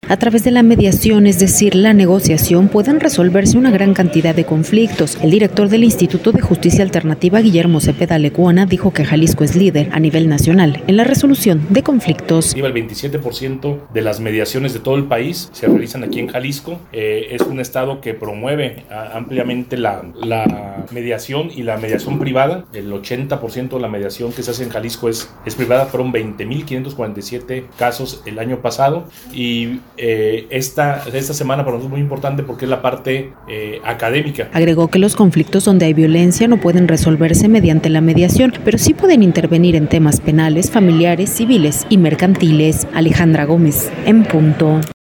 A través de la mediación, es decir, la negociación, pueden resolverse una gran cantidad de conflictos. El director del Instituto de Justicia Alternativa, Guillermo Cepeda Lecuona, dijo que Jalisco es líder a nivel nacional en la resolución de conflictos. El 27% de las mediaciones de todo el país se realizan aquí en Jalisco. Es un estado que promueve ampliamente la mediación y la mediación privada. El 80% de la mediación que se hace en Jalisco es privada. Fueron 20.547 casos el año pasado y esta semana para nosotros es muy importante porque es la parte académica. Agregó que los conflictos donde hay violencia no pueden resolverse mediante la mediación, pero sí pueden intervenir en temas penales, familiares, civiles y mercantiles. Alejandra Gómez, en punto.